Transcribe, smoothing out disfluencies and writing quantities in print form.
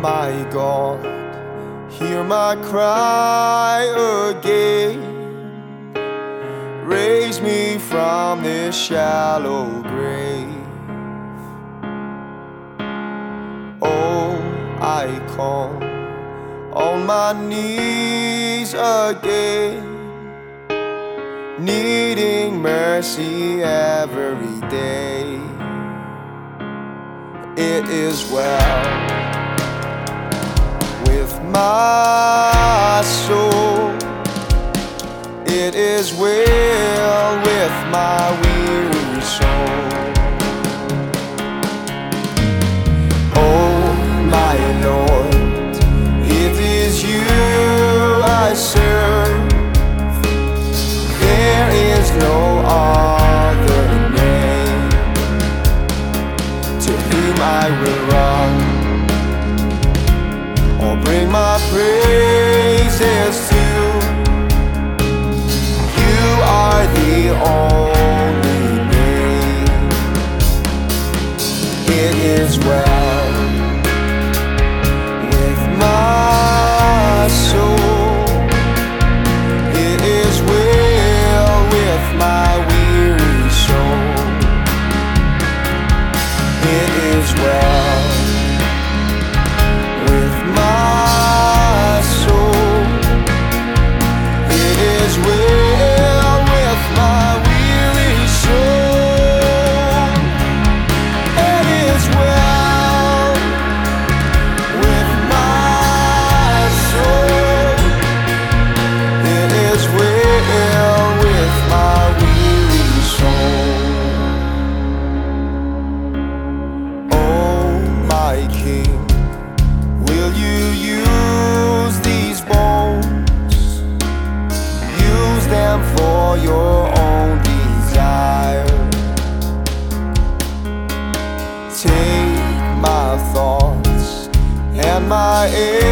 my God, hear my cry again. Raise me from this shallow grave. Oh, I come on my knees again, needing mercy every day. It is well with my soul, it is well with my weary soul. Oh my Lord, it is you I serve, there is no other name to whom I will run or bring my praises to. You are the only name. It is well with my soul, it is well with my weary soul. It is well with my soul, it is well with my weary soul. It is well with my soul, it is well with my weary soul. Oh my King, will you use these bones, use them for your own desire? Take my thoughts and my